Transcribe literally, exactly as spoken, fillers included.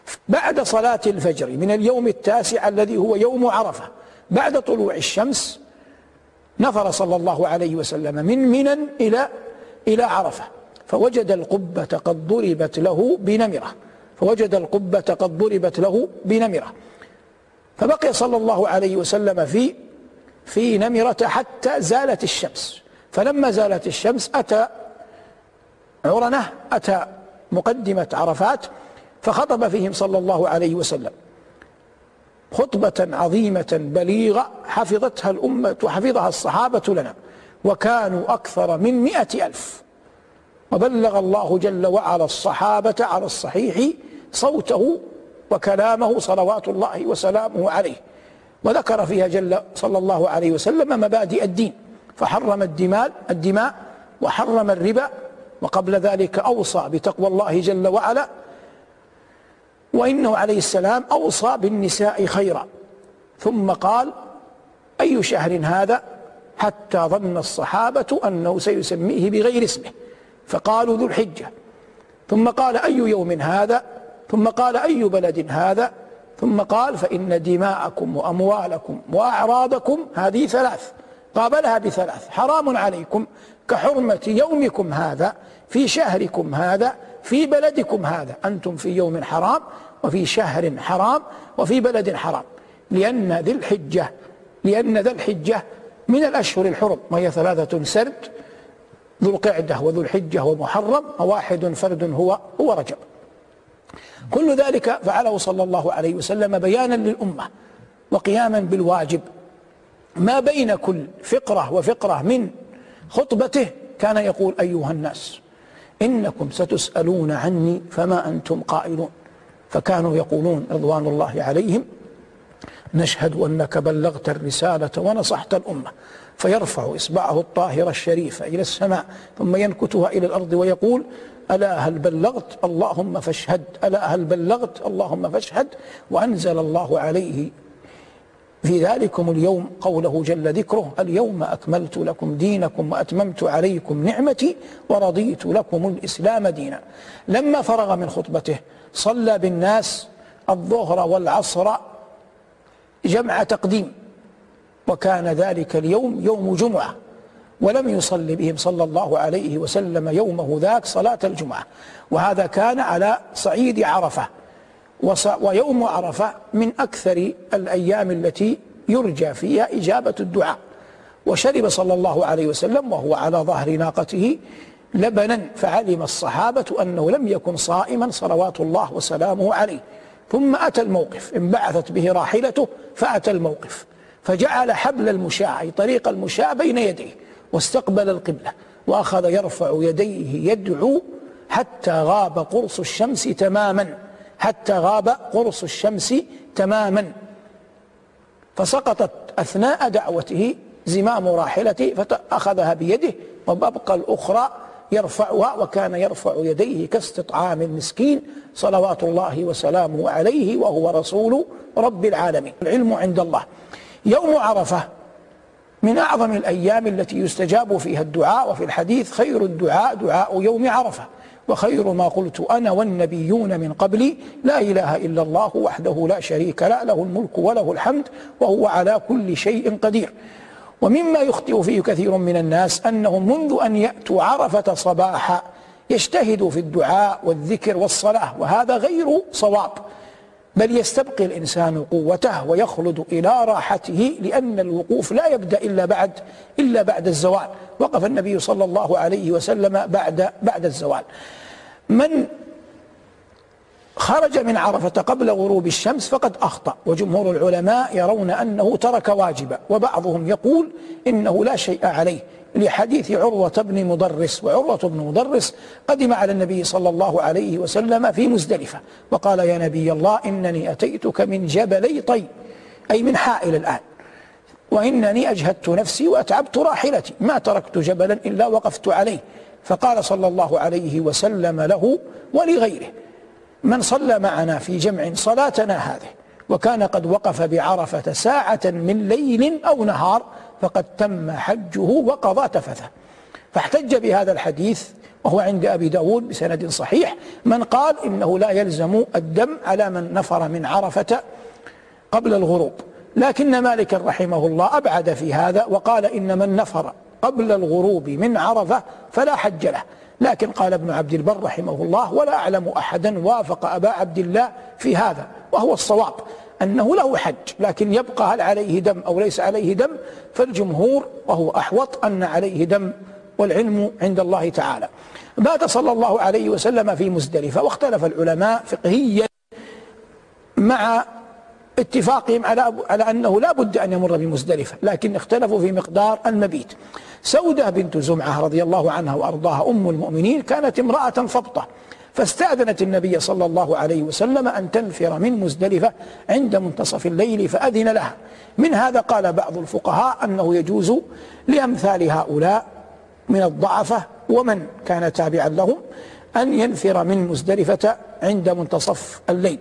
بعد صلاة الفجر من اليوم التاسع الذي هو يوم عرفة بعد طلوع الشمس نفر صلى الله عليه وسلم من منى إلى إلى عرفة، فوجد القبة قد ضربت له بنمرة فوجد القبة قد ضربت له بنمرة فبقي صلى الله عليه وسلم في في نمرة حتى زالت الشمس. فلما زالت الشمس أتى عرنة، أتى مقدمة عرفات، فخطب فيهم صلى الله عليه وسلم خطبة عظيمة بليغة حفظتها الأمة وحفظها الصحابة لنا، وكانوا أكثر من مئة ألف، وبلغ الله جل وعلا الصحابة على الصحيح صوته وكلامه صلوات الله وسلامه عليه. وذكر فيها جل صلى الله عليه وسلم مبادئ الدين، فحرم الدماء الدماء وحرم الربا، وقبل ذلك أوصى بتقوى الله جل وعلا، وإنه عليه السلام أوصى بالنساء خيرا، ثم قال أي شهر هذا؟ حتى ظن الصحابة أنه سيسميه بغير اسمه فقالوا ذو الحجة، ثم قال أي يوم هذا؟ ثم قال أي بلد هذا؟ ثم قال فإن دماءكم وأموالكم وأعراضكم هذه ثلاث، قابلها بثلاث: حرام عليكم كحرمة يومكم هذا في شهركم هذا في بلدكم هذا. أنتم في يوم حرام وفي شهر حرام وفي بلد حرام، لأن ذي الحجة لأن ذا الحجة من الأشهر الحرم، وهي ثلاثة سرد: ذو القعدة وذو الحجة ومحرم، وواحد فرد هو هو رجب. كل ذلك فعله صلى الله عليه وسلم بيانا للأمة وقياما بالواجب. ما بين كل فقرة وفقرة من خطبته كان يقول: أيها الناس إنكم ستسألون عني فما أنتم قائلون. فكانوا يقولون رضوان الله عليهم: نشهد أنك بلغت الرسالة ونصحت الأمة. فيرفع إصبعه الطاهرة الشريفة إلى السماء ثم ينكتها إلى الأرض ويقول: ألا هل بلغت؟ اللهم فاشهد. ألا هل بلغت؟ اللهم فاشهد. وأنزل الله عليه في ذلكم اليوم قوله جل ذكره: اليوم أكملت لكم دينكم وأتممت عليكم نعمتي ورضيت لكم الإسلام دينا. لما فرغ من خطبته صلى بالناس الظهر والعصر جمع تقديم، وكان ذلك اليوم يوم جمعة، ولم يصلي بهم صلى الله عليه وسلم يومه ذاك صلاة الجمعة، وهذا كان على صعيد عرفة. ويوم عرفة من أكثر الأيام التي يرجى فيها إجابة الدعاء. وشرب صلى الله عليه وسلم وهو على ظهر ناقته لبنا، فعلم الصحابة أنه لم يكن صائما صلوات الله وسلامه عليه. ثم أتى الموقف، انبعثت به راحلته فأتى الموقف، فجعل حبل المشاة أي طريق المشاة بين يديه، واستقبل القبلة، وأخذ يرفع يديه يدعو حتى غاب قرص الشمس تماما حتى غاب قرص الشمس تماما فسقطت أثناء دعوته زمام راحلته فأخذها بيده، وببقى الأخرى يرفعها، وكان يرفع يديه كاستطعام المسكين صلوات الله وسلامه عليه، وهو رسول رب العالمين. العلم عند الله. يوم عرفة من أعظم الأيام التي يستجاب فيها الدعاء، وفي الحديث: خير الدعاء دعاء يوم عرفة، وخير ما قلت أنا والنبيون من قبلي لا إله إلا الله وحده لا شريك له له الملك وله الحمد وهو على كل شيء قدير. ومما يخطئ فيه كثير من الناس أنهم منذ أن يأتوا عرفة صباحا يجتهدوا في الدعاء والذكر والصلاة، وهذا غير صواب، بل يستبقي الإنسان قوته ويخلد إلى راحته، لأن الوقوف لا يبدأ إلا بعد إلا بعد الزوال. وقف النبي صلى الله عليه وسلم بعد بعد الزوال. من خرج من عرفة قبل غروب الشمس فقد أخطأ، وجمهور العلماء يرون أنه ترك واجبا، وبعضهم يقول إنه لا شيء عليه، لحديث عروة بن مضرس. وعروة بن مضرس قدم على النبي صلى الله عليه وسلم في مزدلفة وقال: يا نبي الله إنني أتيتك من جبلي طي، أي من حائل الآن، وإنني أجهدت نفسي وأتعبت راحلتي، ما تركت جبلا إلا وقفت عليه. فقال صلى الله عليه وسلم له ولغيره: من صلى معنا في جمع صلاتنا هذه وكان قد وقف بعرفة ساعة من ليل أو نهار فقد تم حجه وقضى تفثه. فاحتج بهذا الحديث وهو عند أبي داود بسند صحيح من قال إنه لا يلزم الدم على من نفر من عرفة قبل الغروب. لكن مالك رحمه الله أبعد في هذا وقال إن من نفر قبل الغروب من عرفة فلا حج له. لكن قال ابن عبد البر رحمه الله ولا أعلم أحدا وافق أبا عبد الله في هذا، وهو الصواب أنه له حج، لكن يبقى هل عليه دم أو ليس عليه دم، فالجمهور وهو أحوط أن عليه دم، والعلم عند الله تعالى. بات صلى الله عليه وسلم في مزدلفة، واختلف العلماء فقهيا مع اتفاقهم على على أنه لا بد أن يمر بمزدلفة، لكن اختلفوا في مقدار المبيت. سودة بنت زمعة رضي الله عنها وأرضاها أم المؤمنين كانت امرأة فبطة، فاستأذنت النبي صلى الله عليه وسلم أن تنفر من مزدلفة عند منتصف الليل فأذن لها. من هذا قال بعض الفقهاء أنه يجوز لأمثال هؤلاء من الضعفة ومن كان تابعا لهم أن ينفر من مزدلفة عند منتصف الليل.